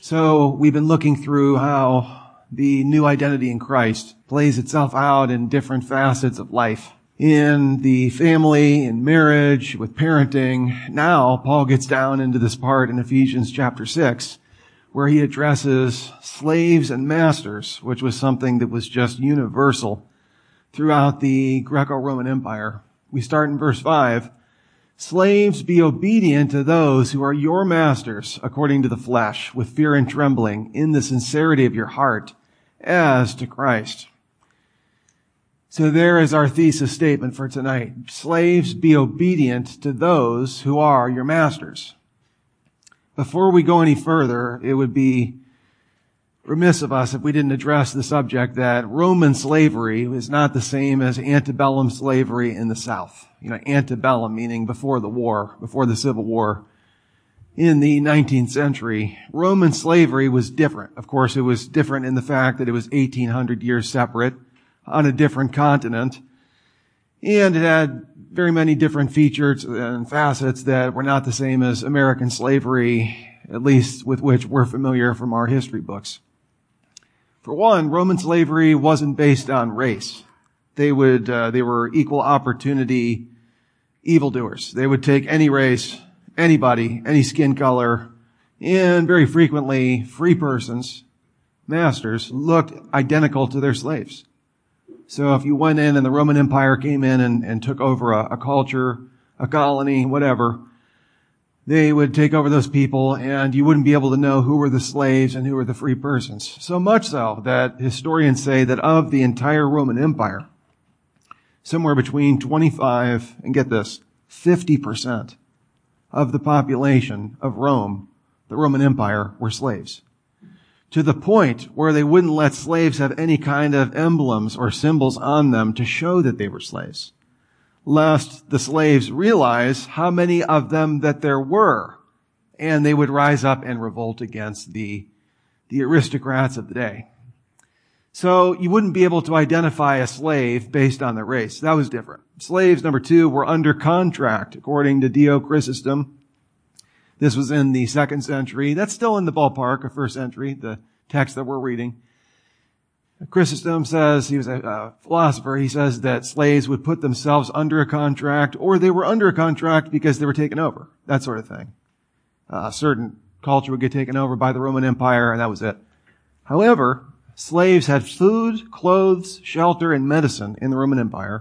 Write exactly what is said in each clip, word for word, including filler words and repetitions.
So we've been looking through how the new identity in Christ plays itself out in different facets of life. In the family, in marriage, with parenting. Now, Paul gets down into this part in Ephesians chapter six, where he addresses slaves and masters, which was something that was just universal throughout the Greco-Roman Empire. We start in verse five. Slaves, be obedient to those who are your masters according to the flesh, with fear and trembling, in the sincerity of your heart, as to Christ. So there is our thesis statement for tonight. Slaves, be obedient to those who are your masters. Before we go any further, it would be remiss of us if we didn't address the subject that Roman slavery is not the same as antebellum slavery in the South. You know, antebellum meaning before the war, before the Civil War. In the nineteenth century, Roman slavery was different. Of course, it was different in the fact that it was eighteen hundred years separate on a different continent. And it had very many different features and facets that were not the same as American slavery, at least with which we're familiar from our history books. For one, Roman slavery wasn't based on race. They would, uh, they were equal opportunity evildoers. They would take any race, anybody, any skin color, and very frequently free persons, masters, looked identical to their slaves. So if you went in and the Roman Empire came in and, and took over a, a culture, a colony, whatever, they would take over those people and you wouldn't be able to know who were the slaves and who were the free persons. So much so that historians say that of the entire Roman Empire, somewhere between twenty-five, and get this, fifty percent of the population of Rome, the Roman Empire, were slaves. To the point where they wouldn't let slaves have any kind of emblems or symbols on them to show that they were slaves, lest the slaves realize how many of them that there were, and they would rise up and revolt against the, the aristocrats of the day. So you wouldn't be able to identify a slave based on their race. That was different. Slaves, number two, were under contract, according to Dio Chrysostom. This was in the second century. That's still in the ballpark of first century, the text that we're reading. Chrysostom says, he was a uh, philosopher, he says that slaves would put themselves under a contract, or they were under a contract because they were taken over, that sort of thing. Uh, a certain culture would get taken over by the Roman Empire, and that was it. However, slaves had food, clothes, shelter, and medicine in the Roman Empire.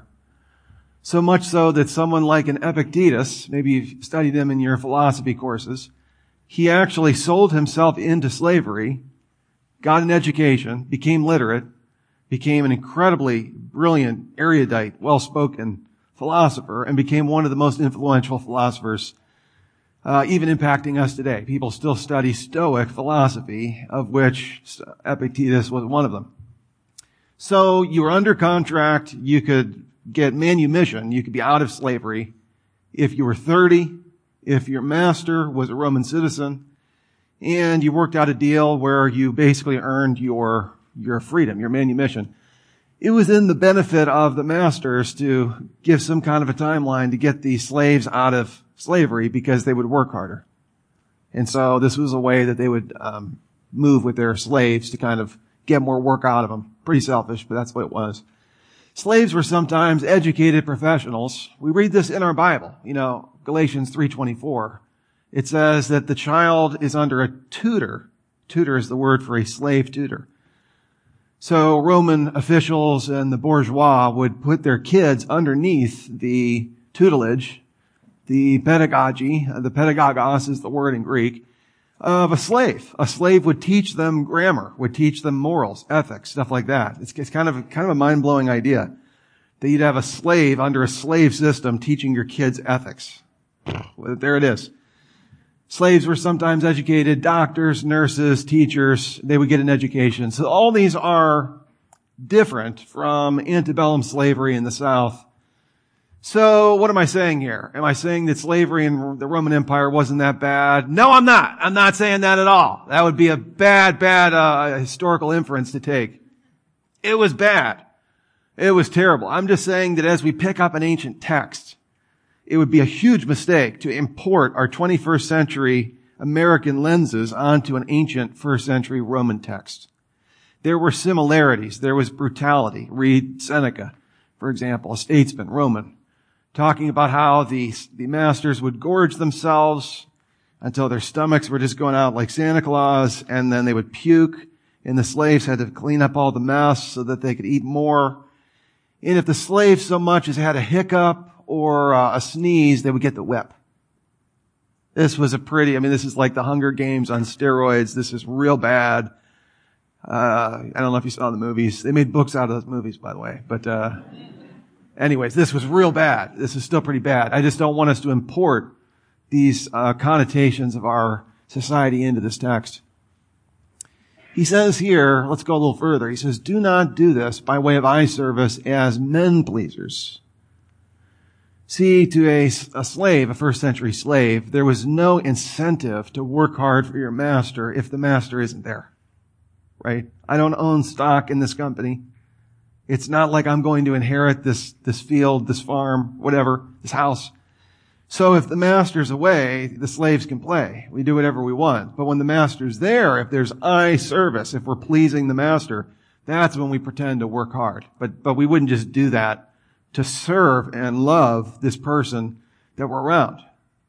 So much so that someone like an Epictetus, maybe you've studied him in your philosophy courses, he actually sold himself into slavery, got an education, became literate, became an incredibly brilliant, erudite, well-spoken philosopher, and became one of the most influential philosophers, uh, even impacting us today. People still study Stoic philosophy, of which Epictetus was one of them. So you were under contract, you could get manumission, you could be out of slavery if you were thirty, if your master was a Roman citizen, and you worked out a deal where you basically earned your, your freedom, your manumission. It was in the benefit of the masters to give some kind of a timeline to get the slaves out of slavery because they would work harder. And so this was a way that they would um, move with their slaves to kind of get more work out of them. Pretty selfish, but that's what it was. Slaves were sometimes educated professionals. We read this in our Bible. You know, Galatians three twenty-four. It says that the child is under a tutor. Tutor is the word for a slave tutor. So Roman officials and the bourgeois would put their kids underneath the tutelage, the pedagogy, the pedagogos is the word in Greek, of a slave. A slave would teach them grammar, would teach them morals, ethics, stuff like that. It's, it's kind of, kind of a mind-blowing idea that you'd have a slave under a slave system teaching your kids ethics. Well, there it is. Slaves were sometimes educated, doctors, nurses, teachers, they would get an education. So all these are different from antebellum slavery in the South. So what am I saying here? Am I saying that slavery in the Roman Empire wasn't that bad? No, I'm not. I'm not saying that at all. That would be a bad, bad uh, historical inference to take. It was bad. It was terrible. I'm just saying that as we pick up an ancient text, it would be a huge mistake to import our twenty-first century American lenses onto an ancient first century Roman text. There were similarities. There was brutality. Read Seneca, for example, a statesman, Roman, talking about how the, the masters would gorge themselves until their stomachs were just going out like Santa Claus, and then they would puke, and the slaves had to clean up all the mess so that they could eat more. And if the slave so much as had a hiccup or uh, a sneeze, they would get the whip. This was a pretty, I mean, this is like the Hunger Games on steroids. This is real bad. Uh, I don't know if you saw the movies. They made books out of those movies, by the way. But, uh, anyways, this was real bad. This is still pretty bad. I just don't want us to import these, uh, connotations of our society into this text. He says here, let's go a little further. He says, do not do this by way of eye service as men pleasers. See, to a, a slave, a first century slave, there was no incentive to work hard for your master if the master isn't there. Right? I don't own stock in this company. It's not like I'm going to inherit this, this field, this farm, whatever, this house. So if the master's away, the slaves can play. We do whatever we want. But when the master's there, if there's eye service, if we're pleasing the master, that's when we pretend to work hard. But, but we wouldn't just do that to serve and love this person that we're around.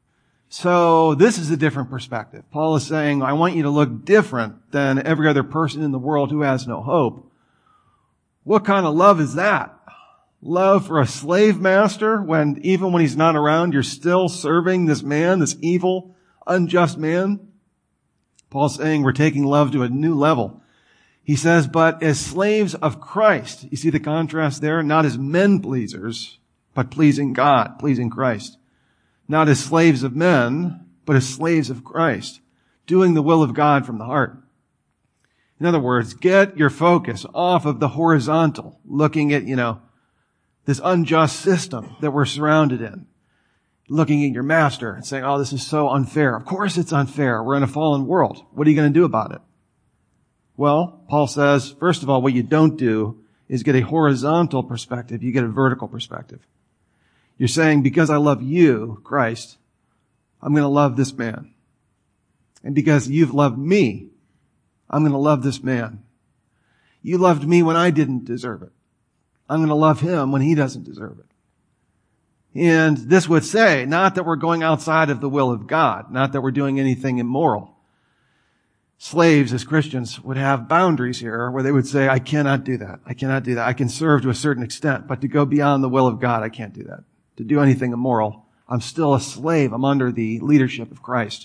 So this is a different perspective. Paul is saying, I want you to look different than every other person in the world who has no hope. What kind of love is that? Love for a slave master when even when he's not around, you're still serving this man, this evil, unjust man? Paul's saying we're taking love to a new level. He says, but as slaves of Christ, you see the contrast there? Not as men pleasers, but pleasing God, pleasing Christ. Not as slaves of men, but as slaves of Christ, doing the will of God from the heart. In other words, get your focus off of the horizontal, looking at, you know, this unjust system that we're surrounded in. Looking at your master and saying, oh, this is so unfair. Of course it's unfair. We're in a fallen world. What are you going to do about it? Well, Paul says, first of all, what you don't do is get a horizontal perspective. You get a vertical perspective. You're saying, because I love you, Christ, I'm going to love this man. And because you've loved me, I'm going to love this man. You loved me when I didn't deserve it. I'm going to love him when he doesn't deserve it. And this would say, not that we're going outside of the will of God, not that we're doing anything immoral. Slaves, as Christians, would have boundaries here where they would say, I cannot do that. I cannot do that. I can serve to a certain extent, but to go beyond the will of God, I can't do that. To do anything immoral, I'm still a slave. I'm under the leadership of Christ.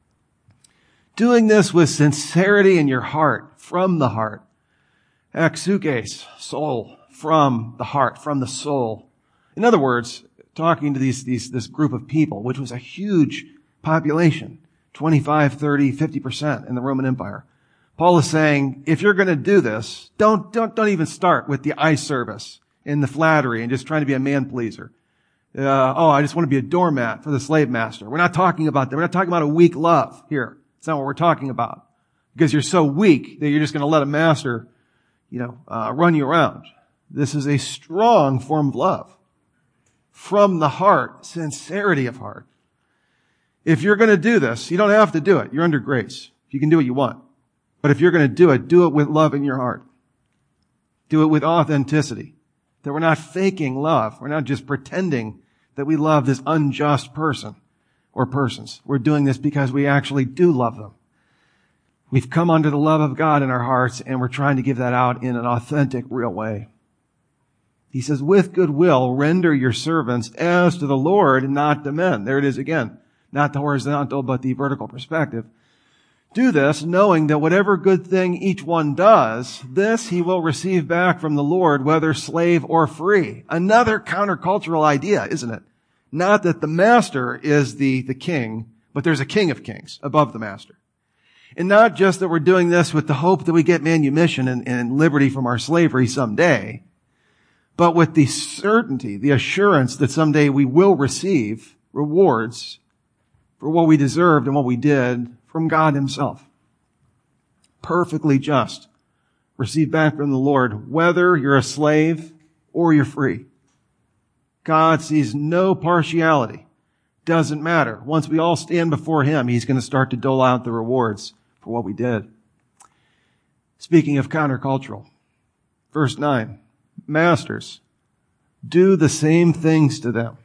Doing this with sincerity in your heart, from the heart. Exukes, soul, from the heart, from the soul. In other words, talking to these, these, this group of people, which was a huge population, twenty-five, thirty, fifty percent in the Roman Empire. Paul is saying, if you're going to do this, don't, don't, don't even start with the eye service and the flattery and just trying to be a man pleaser. Uh, oh, I just want to be a doormat for the slave master. We're not talking about that. We're not talking about a weak love here. That's not what we're talking about. Because you're so weak that you're just going to let a master, you know, uh, run you around. This is a strong form of love. From the heart, sincerity of heart. If you're going to do this, you don't have to do it. You're under grace. You can do what you want. But if you're going to do it, do it with love in your heart. Do it with authenticity. That we're not faking love. We're not just pretending that we love this unjust person or persons. We're doing this because we actually do love them. We've come under the love of God in our hearts, and we're trying to give that out in an authentic, real way. He says, with goodwill, render your servants as to the Lord and not to men. There it is again. Not the horizontal, but the vertical perspective. Do this, knowing that whatever good thing each one does, this he will receive back from the Lord, whether slave or free. Another countercultural idea, isn't it? Not that the master is the, the king, but there's a king of kings above the master. And not just that we're doing this with the hope that we get manumission and, and liberty from our slavery someday, but with the certainty, the assurance that someday we will receive rewards for what we deserved and what we did from God himself. Perfectly just. Receive back from the Lord, whether you're a slave or you're free. God sees no partiality. Doesn't matter. Once we all stand before him, he's going to start to dole out the rewards for what we did. Speaking of countercultural, verse nine, masters, do the same things to them.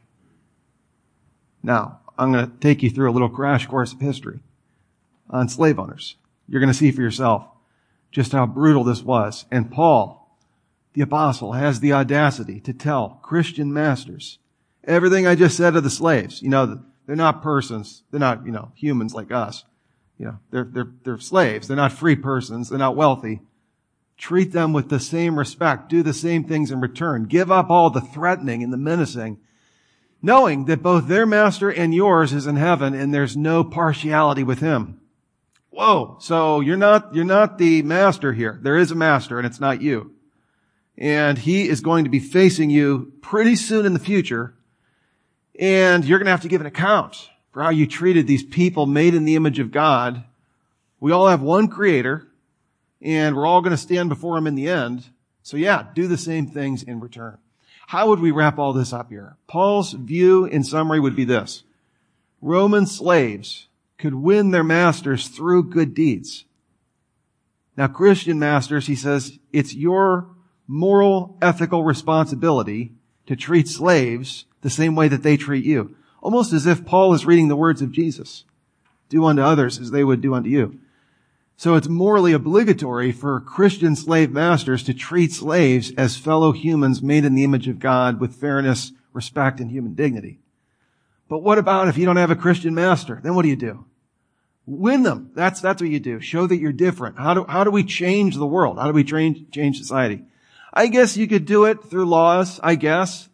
Now, I'm going to take you through a little crash course of history on slave owners. You're going to see for yourself just how brutal this was. And Paul, the apostle, has the audacity to tell Christian masters everything I just said to the slaves. You know, they're not persons. They're not, you know, humans like us. You know, they're, they're, they're slaves. They're not free persons. They're not wealthy. Treat them with the same respect. Do the same things in return. Give up all the threatening and the menacing, knowing that both their master and yours is in heaven and there's no partiality with him. Whoa. So you're not, you're not the master here. There is a master and it's not you. And he is going to be facing you pretty soon in the future. And you're going to have to give an account for how you treated these people made in the image of God. We all have one creator and we're all going to stand before him in the end. So yeah, do the same things in return. How would we wrap all this up here? Paul's view in summary would be this. Roman slaves could win their masters through good deeds. Now, Christian masters, he says, it's your moral, ethical responsibility to treat slaves the same way that they treat you. Almost as if Paul is reading the words of Jesus. Do unto others as they would do unto you. So it's morally obligatory for Christian slave masters to treat slaves as fellow humans made in the image of God with fairness, respect, and human dignity. But what about if you don't have a Christian master? Then what do you do? Win them. That's, that's what you do. Show that you're different. How do, how do we change the world? How do we change, change society? I guess you could do it through laws, I guess.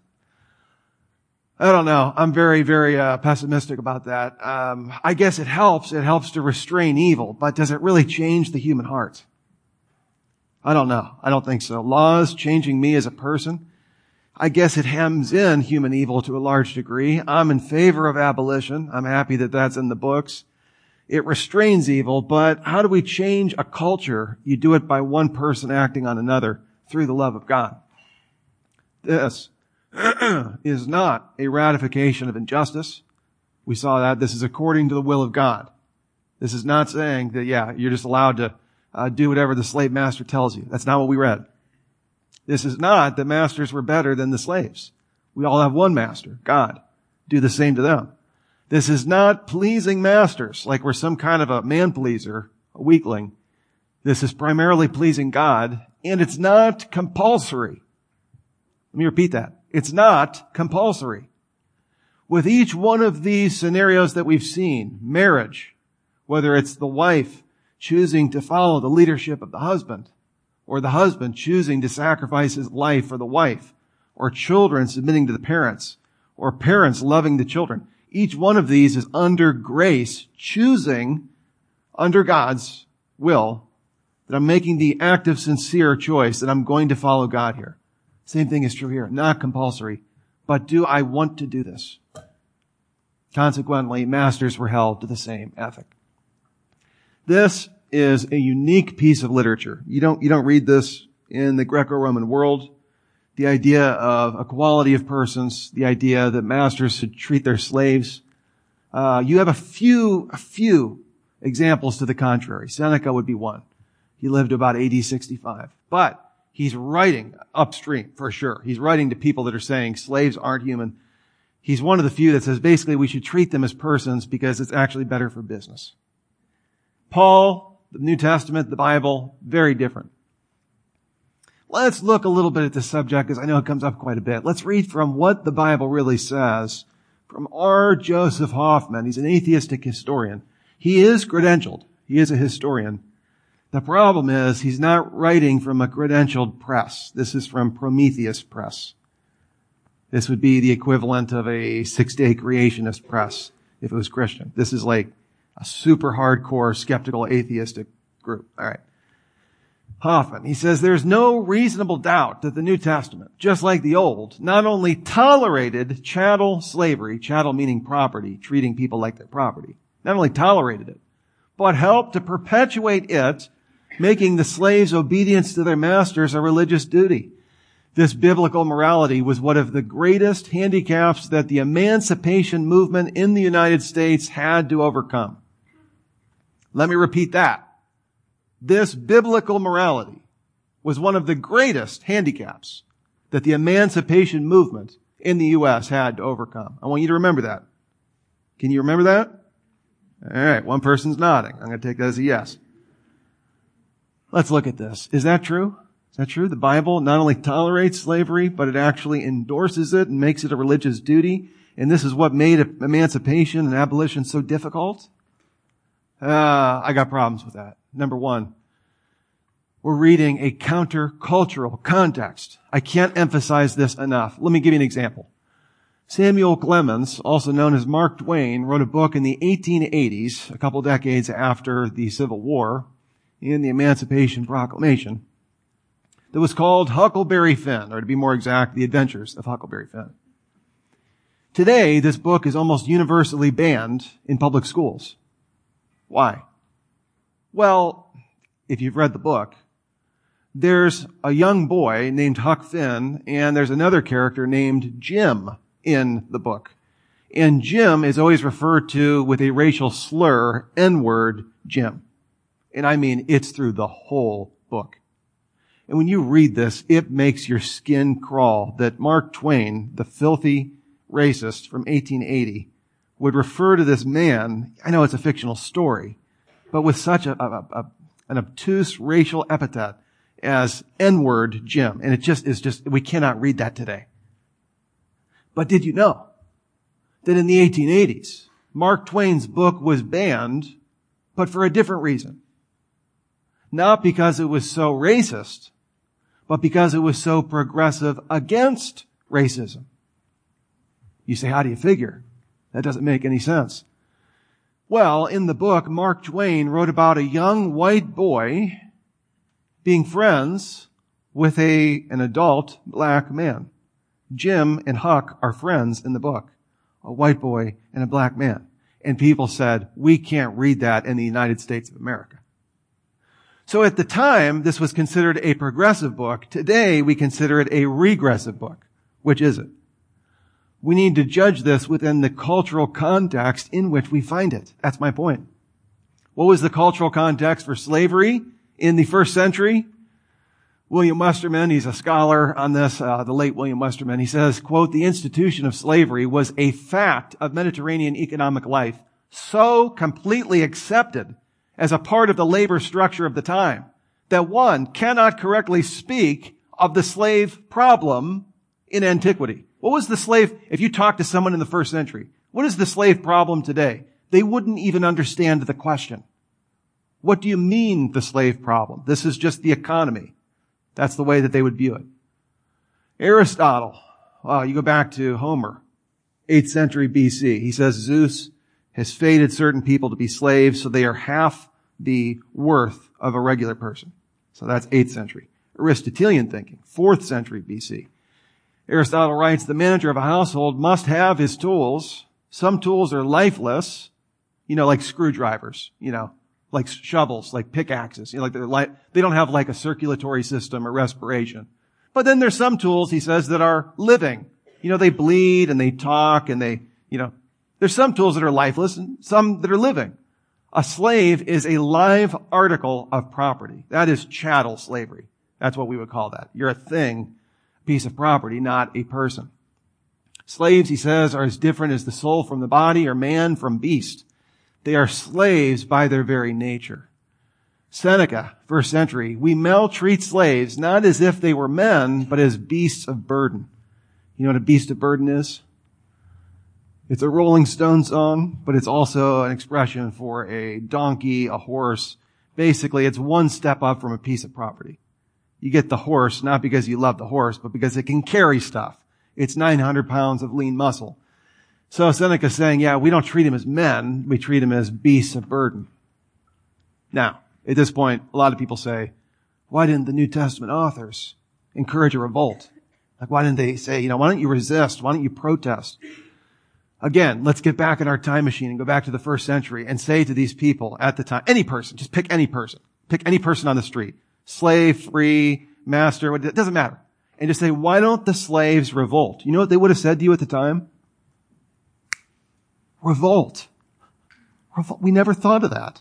I don't know. I'm very, very uh, pessimistic about that. Um, I guess it helps. It helps to restrain evil, but does it really change the human heart? I don't know. I don't think so. Laws changing me as a person, I guess it hems in human evil to a large degree. I'm in favor of abolition. I'm happy that that's in the books. It restrains evil, but how do we change a culture? You do it by one person acting on another through the love of God. This is not a ratification of injustice. We saw that. This is according to the will of God. This is not saying that, yeah, you're just allowed to uh, do whatever the slave master tells you. That's not what we read. This is not that masters were better than the slaves. We all have one master, God. Do the same to them. This is not pleasing masters, like we're some kind of a man-pleaser, a weakling. This is primarily pleasing God, and it's not compulsory. Let me repeat that. It's not compulsory. With each one of these scenarios that we've seen, marriage, whether it's the wife choosing to follow the leadership of the husband, or the husband choosing to sacrifice his life for the wife, or children submitting to the parents, or parents loving the children, each one of these is under grace, choosing under God's will that I'm making the active, sincere choice that I'm going to follow God here. Same thing is true here. Not compulsory. But do I want to do this? Consequently, masters were held to the same ethic. This is a unique piece of literature. You don't, you don't read this in the Greco-Roman world. The idea of equality of persons, the idea that masters should treat their slaves. Uh, you have a few, a few examples to the contrary. Seneca would be one. He lived to about A D sixty-five. But he's writing upstream, for sure. He's writing to people that are saying slaves aren't human. He's one of the few that says basically we should treat them as persons because it's actually better for business. Paul, the New Testament, the Bible, very different. Let's look a little bit at this subject because I know it comes up quite a bit. Let's read from what the Bible really says from R. Joseph Hoffman. He's an atheistic historian. He is credentialed. He is a historian. The problem is he's not writing from a credentialed press. This is from Prometheus Press. This would be the equivalent of a six-day creationist press if it was Christian. This is like a super hardcore skeptical atheistic group. All right. Hoffman, he says, there's no reasonable doubt that the New Testament, just like the Old, not only tolerated chattel slavery, chattel meaning property, treating people like their property, not only tolerated it, but helped to perpetuate it, making the slaves' obedience to their masters a religious duty. This biblical morality was one of the greatest handicaps that the emancipation movement in the United States had to overcome. Let me repeat that. This biblical morality was one of the greatest handicaps that the emancipation movement in the U S had to overcome. I want you to remember that. Can you remember that? All right, one person's nodding. I'm going to take that as a yes. Let's look at this. Is that true? Is that true? The Bible not only tolerates slavery, but it actually endorses it and makes it a religious duty. And this is what made emancipation and abolition so difficult? Uh, I got problems with that. Number one, we're reading a countercultural context. I can't emphasize this enough. Let me give you an example. Samuel Clemens, also known as Mark Twain, wrote a book in the eighteen eighties, a couple decades after the Civil War, in the Emancipation Proclamation, that was called Huckleberry Finn, or to be more exact, The Adventures of Huckleberry Finn. Today, this book is almost universally banned in public schools. Why? Well, if you've read the book, there's a young boy named Huck Finn, and there's another character named Jim in the book. And Jim is always referred to with a racial slur, N-word Jim. And I mean, it's through the whole book. And when you read this, it makes your skin crawl that Mark Twain, the filthy racist from eighteen eighty, would refer to this man, I know it's a fictional story, but with such a, a, a an obtuse racial epithet as N-word Jim. And it just is just, we cannot read that today. But did you know that in the eighteen eighties, Mark Twain's book was banned, but for a different reason? Not because it was so racist, but because it was so progressive against racism. You say, how do you figure? That doesn't make any sense. Well, in the book, Mark Twain wrote about a young white boy being friends with a, an adult black man. Jim and Huck are friends in the book, a white boy and a black man. And people said, we can't read that in the United States of America. So at the time, this was considered a progressive book. Today, we consider it a regressive book. Which is it? We need to judge this within the cultural context in which we find it. That's my point. What was the cultural context for slavery in the first century? William Westerman, he's a scholar on this, uh, the late William Westerman, he says, quote, the institution of slavery was a fact of Mediterranean economic life so completely accepted as a part of the labor structure of the time that one cannot correctly speak of the slave problem in antiquity. What was the slave, if you talk to someone in the first century, what is the slave problem today? They wouldn't even understand the question. What do you mean, the slave problem? This is just the economy. That's the way that they would view it. Aristotle, wow, you go back to Homer, eighth century B C. He says Zeus has fated certain people to be slaves, so they are half the worth of a regular person. So that's eighth century. Aristotelian thinking, fourth century B C. Aristotle writes, the manager of a household must have his tools. Some tools are lifeless, you know, like screwdrivers, you know, like shovels, like pickaxes, you know, like they're like, they don't have like a circulatory system or respiration. But then there's some tools, he says, that are living. You know, they bleed and they talk and they, you know, there's some tools that are lifeless and some that are living. A slave is a live article of property. That is chattel slavery. That's what we would call that. You're a thing, piece of property, not a person. Slaves, he says, are as different as the soul from the body or man from beast. They are slaves by their very nature. Seneca, first century, we maltreat slaves not as if they were men, but as beasts of burden. You know what a beast of burden is? It's a Rolling Stone song, but it's also an expression for a donkey, a horse. Basically, it's one step up from a piece of property. You get the horse, not because you love the horse, but because it can carry stuff. It's nine hundred pounds of lean muscle. So Seneca's saying, yeah, we don't treat him as men, we treat him as beasts of burden. Now, at this point, a lot of people say, why didn't the New Testament authors encourage a revolt? Like, why didn't they say, you know, why don't you resist? Why don't you protest? Again, let's get back in our time machine and go back to the first century and say to these people at the time, any person, just pick any person, pick any person on the street, slave, free, master, it doesn't matter. and just say, why don't the slaves revolt? You know what they would have said to you at the time? Revolt. Revolt. We never thought of that.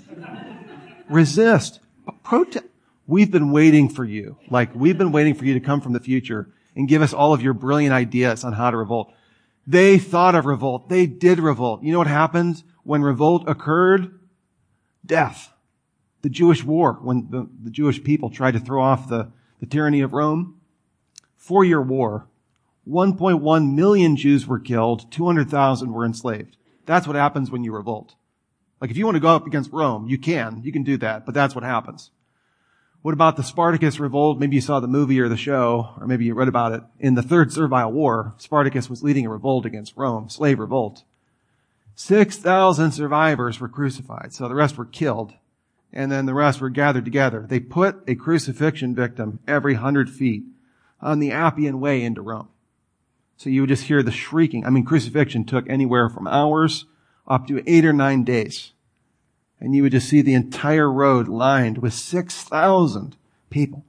Resist. Protest. We've been waiting for you. Like, we've been waiting for you to come from the future and give us all of your brilliant ideas on how to revolt. They thought of revolt. They did revolt. You know what happened when revolt occurred? Death. The Jewish war, when the, the Jewish people tried to throw off the, the tyranny of Rome. Four-year war. one point one million Jews were killed. two hundred thousand were enslaved. That's what happens when you revolt. Like, if you want to go up against Rome, you can. You can do that, but that's what happens. What about the Spartacus revolt? Maybe you saw the movie or the show, or maybe you read about it. In the Third Servile War, Spartacus was leading a revolt against Rome, slave revolt. six thousand survivors were crucified, so the rest were killed. And then the rest were gathered together. They put a crucifixion victim every hundred feet on the Appian Way into Rome. So you would just hear the shrieking. I mean, crucifixion took anywhere from hours up to eight or nine days. And you would just see the entire road lined with six thousand people.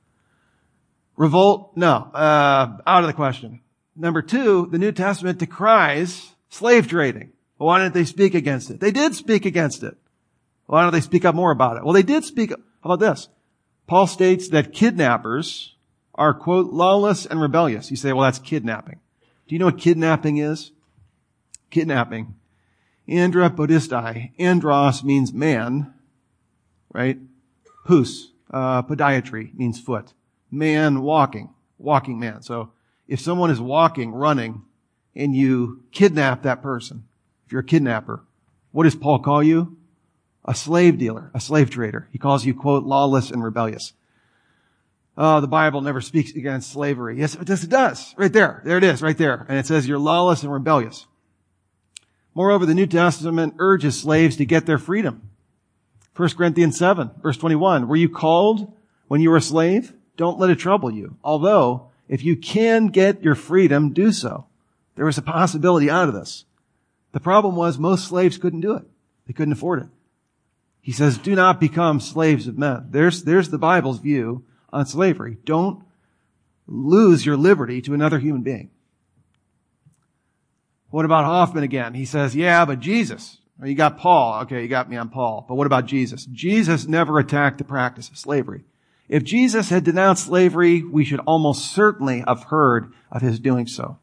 Revolt? No. Uh, out of the question. Number two, the New Testament decries slave trading. Well, why didn't they speak against it? They did speak against it. Why don't they speak up more about it? Well, they did speak. How about this? Paul states that kidnappers are, quote, lawless and rebellious. You say, well, that's kidnapping. Do you know what kidnapping is? Kidnapping. Andra podistai. Andros means man, right? Pous, uh, podiatry means foot. Man walking, walking man. So if someone is walking, running, and you kidnap that person, if you're a kidnapper, what does Paul call you? A slave dealer, a slave trader. He calls you, quote, lawless and rebellious. Oh, the Bible never speaks against slavery. Yes, it does. It does. Right there. There it is, right there. And it says you're lawless and rebellious. Moreover, the New Testament urges slaves to get their freedom. First Corinthians seven, verse twenty-one. Were you called when you were a slave? Don't let it trouble you. Although, if you can get your freedom, do so. There was a possibility out of this. The problem was most slaves couldn't do it. They couldn't afford it. He says, do not become slaves of men. There's, there's the Bible's view on slavery. Don't lose your liberty to another human being. What about Hoffman again? He says, yeah, but Jesus. Or you got Paul. Okay, you got me on Paul. But what about Jesus? Jesus never attacked the practice of slavery. If Jesus had denounced slavery, we should almost certainly have heard of his doing so.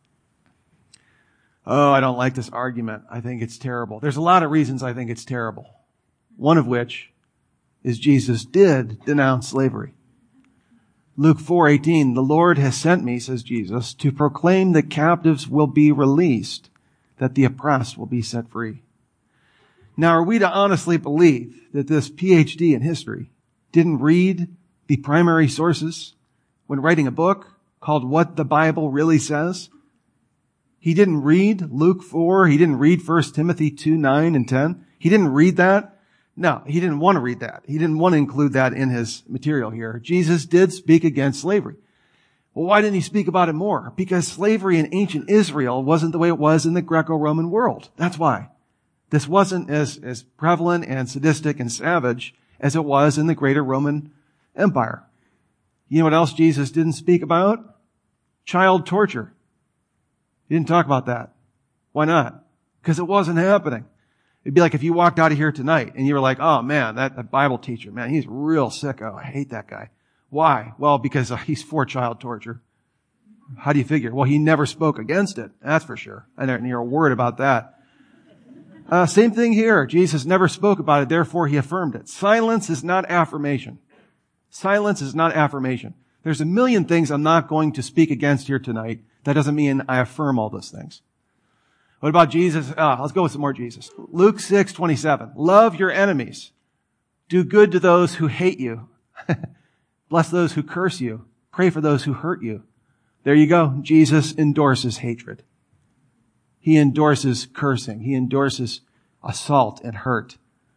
Oh, I don't like this argument. I think it's terrible. There's a lot of reasons I think it's terrible. One of which is Jesus did denounce slavery. Luke four eighteen, the Lord has sent me, says Jesus, to proclaim that captives will be released, that the oppressed will be set free. Now, are we to honestly believe that this P H D in history didn't read the primary sources when writing a book called What the Bible Really Says? He didn't read Luke four. He didn't read First Timothy two, nine and ten. He didn't read that. No, he didn't want to read that. He didn't want to include that in his material here. Jesus did speak against slavery. Well, why didn't he speak about it more? Because slavery in ancient Israel wasn't the way it was in the Greco-Roman world. That's why. This wasn't as, as prevalent and sadistic and savage as it was in the greater Roman Empire. You know what else Jesus didn't speak about? Child torture. He didn't talk about that. Why not? Because it wasn't happening. It'd be like if you walked out of here tonight and you were like, oh man, that, that Bible teacher, man, he's real sicko. I hate that guy. Why? Well, because uh, he's for child torture. How do you figure? Well, he never spoke against it. That's for sure. I didn't hear a word about that. Uh, same thing here. Jesus never spoke about it, therefore he affirmed it. Silence is not affirmation. Silence is not affirmation. There's a million things I'm not going to speak against here tonight. That doesn't mean I affirm all those things. What about Jesus? Ah, let's go with some more Jesus. Luke six twenty-seven. Love your enemies. Do good to those who hate you. Bless those who curse you. Pray for those who hurt you. There you go. Jesus endorses hatred. He endorses cursing. He endorses assault and hurt.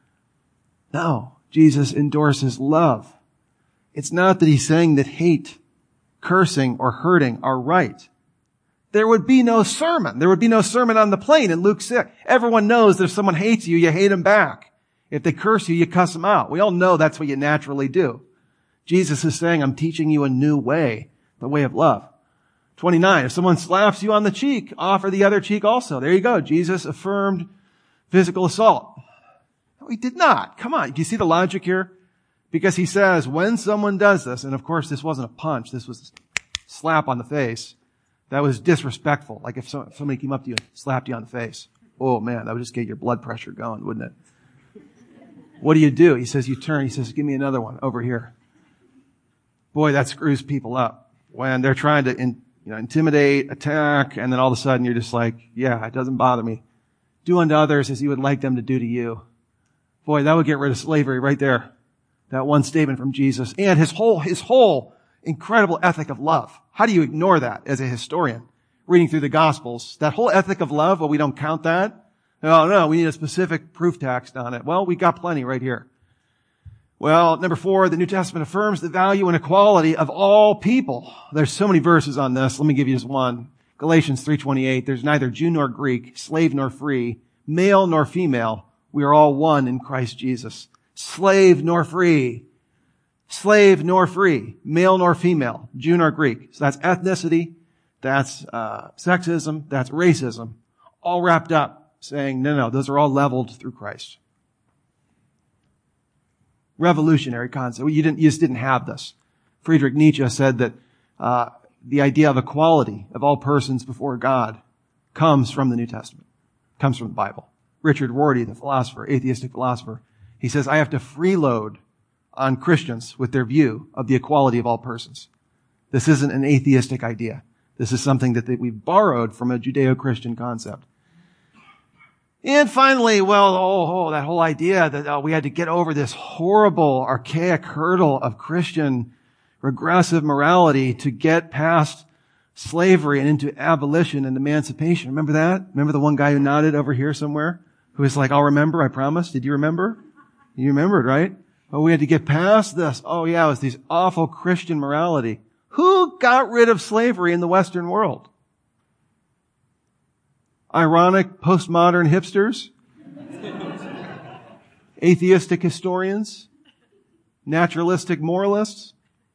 No, Jesus endorses love. It's not that he's saying that hate, cursing, or hurting are right. There would be no sermon. There would be no sermon on the plane in Luke six. Everyone knows that if someone hates you, you hate them back. If they curse you, you cuss them out. We all know that's what you naturally do. Jesus is saying, I'm teaching you a new way the way of love. twenty-nine, if someone slaps you on the cheek, offer the other cheek also. There you go. Jesus affirmed physical assault. No, he did not. Come on. Do you see the logic here? Because he says when someone does this, and of course this wasn't a punch, this was a slap on the face, that was disrespectful. Like if somebody came up to you and slapped you on the face. Oh man, that would just get your blood pressure going, wouldn't it? What do you do? He says you turn. He says, give me another one over here. Boy, that screws people up when they're trying to in, you know, intimidate, attack, and then all of a sudden you're just like, yeah, it doesn't bother me. Do unto others as you would like them to do to you. Boy, that would get rid of slavery right there. That one statement from Jesus and his whole, his whole incredible ethic of love. How do you ignore that as a historian reading through the Gospels? That whole ethic of love, well, we don't count that. No, no, we need a specific proof text on it. Well, we got plenty right here. Well, number four, the New Testament affirms the value and equality of all people. There's so many verses on this. Let me give you just one. Galatians three twenty-eight, there's neither Jew nor Greek, slave nor free, male nor female. We are all one in Christ Jesus. Slave nor free. Slave nor free. Male nor female. Jew nor Greek. So that's ethnicity. That's uh sexism. That's racism. All wrapped up saying, no, no, those are all leveled through Christ. Revolutionary concept. You didn't, you just didn't have this. Friedrich Nietzsche said that uh the idea of equality of all persons before God comes from the New Testament, comes from the Bible. Richard Rorty, the philosopher, atheistic philosopher, he says, I have to freeload on Christians with their view of the equality of all persons. This isn't an atheistic idea. This is something that we've borrowed from a Judeo-Christian concept. And finally, well, oh, oh that whole idea that uh, we had to get over this horrible, archaic hurdle of Christian regressive morality to get past slavery and into abolition and emancipation. Remember that? Remember the one guy who nodded over here somewhere? Who was like, I'll remember, I promise. Did you remember? You remembered, right? Oh, we had to get past this. Oh yeah, it was these awful Christian morality. Who got rid of slavery in the Western world? Ironic postmodern hipsters? Atheistic historians? Naturalistic moralists?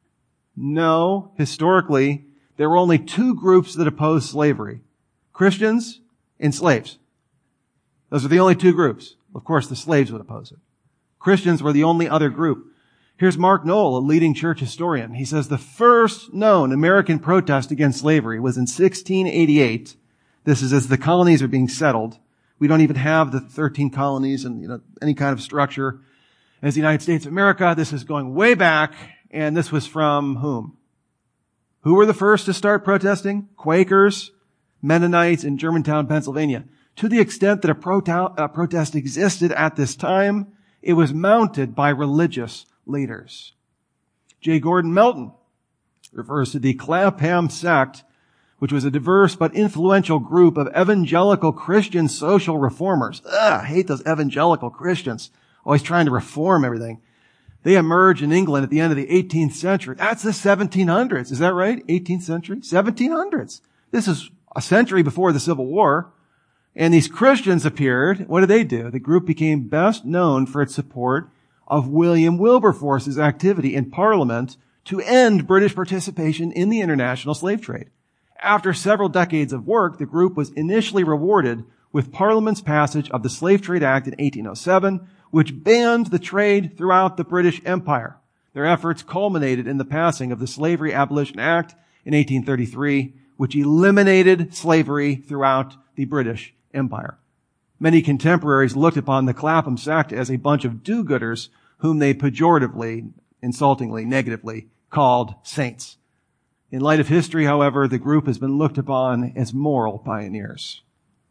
No. Historically, there were only two groups that opposed slavery. Christians and slaves. Those are the only two groups. Of course, the slaves would oppose it. Christians were the only other group. Here's Mark Knoll, a leading church historian. He says the first known American protest against slavery was in sixteen eighty-eight. This is as the colonies are being settled. We don't even have the thirteen colonies and, you know, any kind of structure as the United States of America. This is going way back, and this was from whom? Who were the first to start protesting? Quakers, Mennonites in Germantown, Pennsylvania. To the extent that a, prote- a protest existed at this time, it was mounted by religious leaders. J. Gordon Melton refers to the Clapham sect, which was a diverse but influential group of evangelical Christian social reformers. Ugh, I hate those evangelical Christians, always trying to reform everything. They emerged in England at the end of the eighteenth century. That's the seventeen hundreds. Is that right? eighteenth century? seventeen hundreds. This is a century before the Civil War. And these Christians appeared. What did they do? The group became best known for its support of William Wilberforce's activity in Parliament to end British participation in the international slave trade. After several decades of work, the group was initially rewarded with Parliament's passage of the Slave Trade Act in eighteen oh seven, which banned the trade throughout the British Empire. Their efforts culminated in the passing of the Slavery Abolition Act in eighteen thirty-three, which eliminated slavery throughout the British Empire. Many contemporaries looked upon the Clapham sect as a bunch of do-gooders whom they pejoratively, insultingly, negatively called saints. In light of history, however, the group has been looked upon as moral pioneers.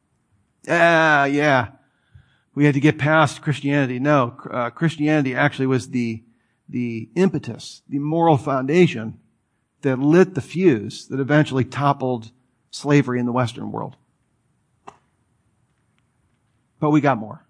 Ah, yeah. We had to get past Christianity. No, uh, Christianity actually was the, the impetus, the moral foundation that lit the fuse that eventually toppled slavery in the Western world. But we got more.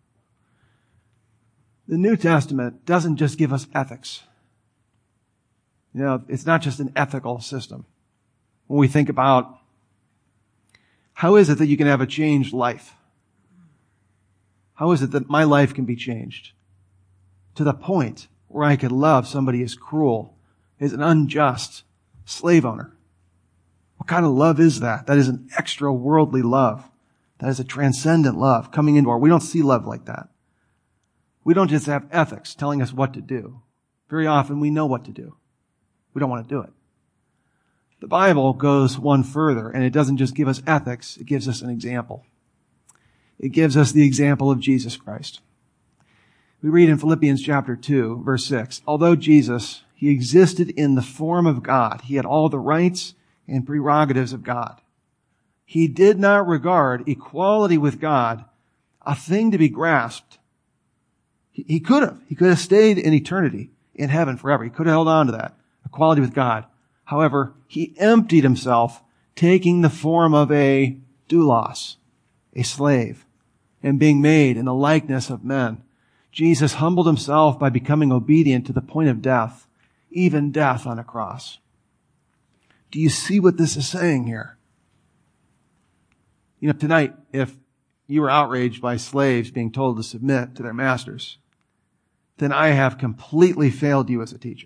The New Testament doesn't just give us ethics. You know, it's not just an ethical system. When we think about how is it that you can have a changed life? How is it that my life can be changed to the point where I could love somebody as cruel, as unjust, slave owner. What kind of love is that? That is an extra worldly love. That is a transcendent love coming into our, we don't see love like that. We don't just have ethics telling us what to do. Very often we know what to do. We don't want to do it. The Bible goes one further, and it doesn't just give us ethics, it gives us an example. It gives us the example of Jesus Christ. We read in Philippians chapter two, verse six, although Jesus, he existed in the form of God, he had all the rights and prerogatives of God. He did not regard equality with God a thing to be grasped. He, he could have. He could have stayed in eternity, in heaven forever. He could have held on to that, equality with God. However, he emptied himself, taking the form of a doulos, a slave, and being made in the likeness of men. Jesus humbled himself by becoming obedient to the point of death, even death on a cross. Do you see what this is saying here? You know, tonight, if you were outraged by slaves being told to submit to their masters, then I have completely failed you as a teacher.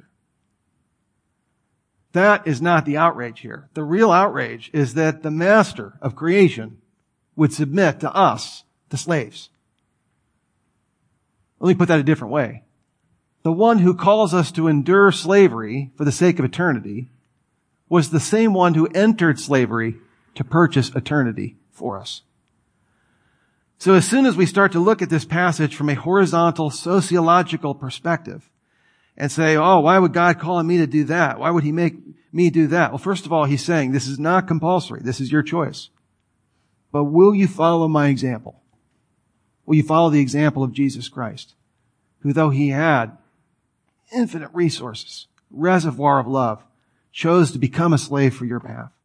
That is not the outrage here. The real outrage is that the master of creation would submit to us, the slaves. Let me put that a different way. The one who calls us to endure slavery for the sake of eternity was the same one who entered slavery to purchase eternity for us. So as soon as we start to look at this passage from a horizontal sociological perspective and say, oh, why would God call me to do that? Why would he make me do that? Well, first of all, he's saying this is not compulsory. This is your choice. But will you follow my example? Will you follow the example of Jesus Christ, who, though he had infinite resources, reservoir of love, chose to become a slave for your behalf?